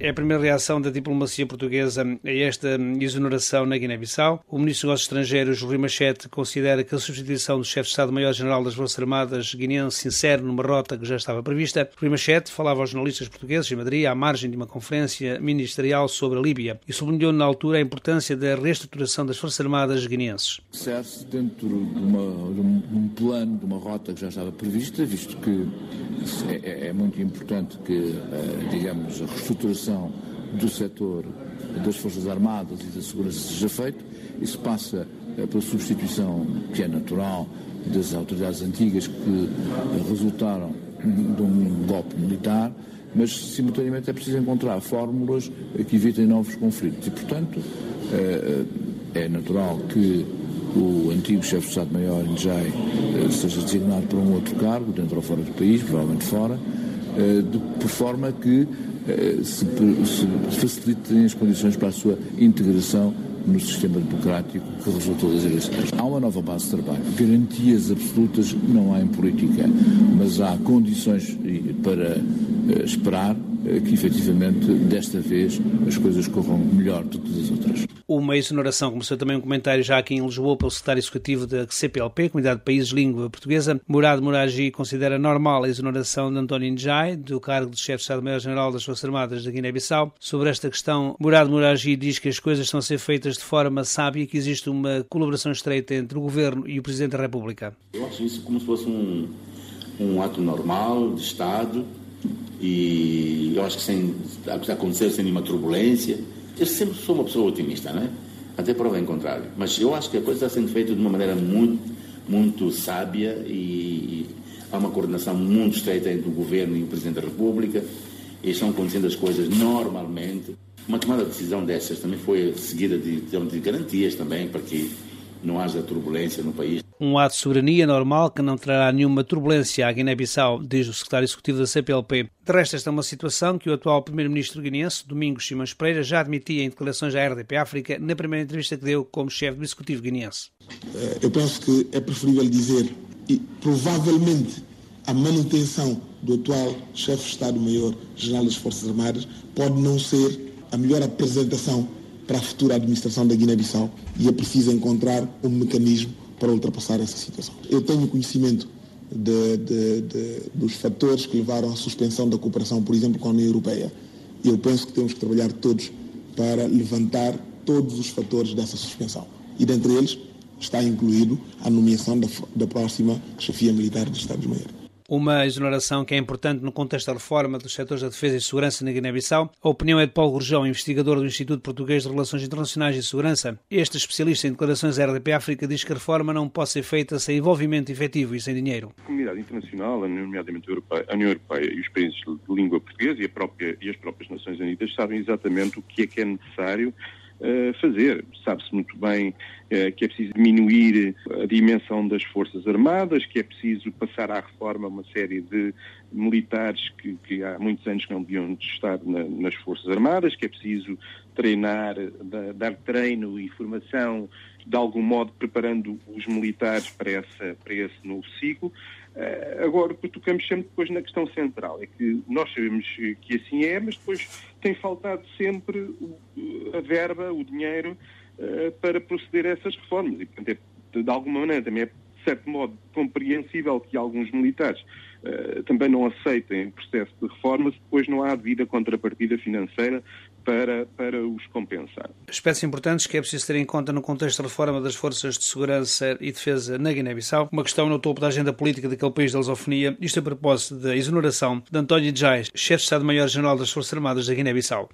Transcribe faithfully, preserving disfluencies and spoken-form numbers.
É a primeira reação da diplomacia portuguesa a esta exoneração na Guiné-Bissau. O ministro dos Negócios Estrangeiros, Rui Machete, considera que a substituição do chefe de Estado-Maior-General das Forças Armadas guineense se insere numa rota que já estava prevista. Rui Machete falava aos jornalistas portugueses em Madrid à margem de uma conferência ministerial sobre a Líbia e sublinhou na altura a importância da reestruturação das Forças Armadas guineenses. Insere-se dentro de, uma, de um plano, de uma rota que já estava prevista, visto que é, é muito importante que, digamos, a reestruturação do setor das Forças Armadas e da segurança seja feita. Isso passa pela substituição, que é natural, das autoridades antigas que resultaram de um golpe militar, mas simultaneamente é preciso encontrar fórmulas que evitem novos conflitos. E, portanto, é natural que o antigo chefe de Estado-Maior, Njai, seja designado para um outro cargo, dentro ou fora do país, provavelmente fora, de, por forma que se, se facilitem as condições para a sua integração no sistema democrático que resultou das eleições. Há uma nova base de trabalho. Garantias absolutas não há em política, mas há condições para esperar que, efetivamente, desta vez as coisas corram melhor do que das outras. Uma exoneração, começou também um comentário já aqui em Lisboa pelo secretário executivo da C P L P, Comunidade de Países de Língua Portuguesa. Murad Mouragi considera normal a exoneração de António Njai do cargo de chefe de Estado-Maior-General das Forças Armadas da Guiné-Bissau. Sobre esta questão, Murad Mouragi diz que as coisas estão a ser feitas de forma sábia e que existe uma colaboração estreita entre o Governo e o Presidente da República. Eu acho isso como se fosse um, um ato normal de Estado e eu acho que sem acontecer sem nenhuma turbulência. Eu sempre sou uma pessoa otimista, não é? Até prova em contrário. Mas eu acho que a coisa está sendo feita de uma maneira muito, muito sábia e há uma coordenação muito estreita entre o Governo e o Presidente da República e estão acontecendo as coisas normalmente. Uma tomada de decisão dessas também foi seguida de, de garantias também para que não haja turbulência no país. Um ato de soberania normal que não trará nenhuma turbulência à Guiné-Bissau, diz o secretário executivo da C P L P. De resto, esta é uma situação que o atual primeiro-ministro guineense, Domingos Simões Pereira, já admitia em declarações à R D P África na primeira entrevista que deu como chefe do executivo guineense. Eu penso que é preferível dizer, e provavelmente a manutenção do atual chefe de Estado-Maior-General das Forças Armadas pode não ser a melhor apresentação para a futura administração da Guiné-Bissau e é preciso encontrar um mecanismo para ultrapassar essa situação. Eu tenho conhecimento de, de, de, dos fatores que levaram à suspensão da cooperação, por exemplo, com a União Europeia. E eu penso que temos que trabalhar todos para levantar todos os fatores dessa suspensão. E dentre eles está incluído a nomeação da, da próxima chefia militar dos Estados-Maior. Uma exoneração que é importante no contexto da reforma dos setores da defesa e segurança na Guiné-Bissau. A opinião é de Paulo Gurjão, investigador do Instituto Português de Relações Internacionais e Segurança. Este especialista em declarações à R D P África diz que a reforma não pode ser feita sem envolvimento efetivo e sem dinheiro. A comunidade internacional, nomeadamente a União Europeia e os países de língua portuguesa e, a própria, e as próprias Nações Unidas sabem exatamente o que é que é necessário Uh, fazer. Sabe-se muito bem uh, que é preciso diminuir a dimensão das Forças Armadas, que é preciso passar à reforma uma série de militares que, que há muitos anos que não deviam estar na, nas Forças Armadas, que é preciso treinar, da, dar treino e formação, de algum modo preparando os militares para, essa, para esse novo ciclo. Uh, agora, tocamos sempre depois na questão central, é que nós sabemos que assim é, mas depois tem faltado sempre a verba, o dinheiro, uh, para proceder a essas reformas. E, portanto, é, de alguma maneira, também é, de certo modo, compreensível que alguns militares uh, também não aceitem o processo de reforma se depois não há devida contrapartida financeira para, para os compensar. Aspectos importantes que é preciso ter em conta no contexto da reforma das forças de segurança e defesa na Guiné-Bissau. Uma questão no topo da agenda política daquele país da lusofonia, isto a propósito da exoneração de António Njai, chefe de Estado-Maior-General das Forças Armadas da Guiné-Bissau.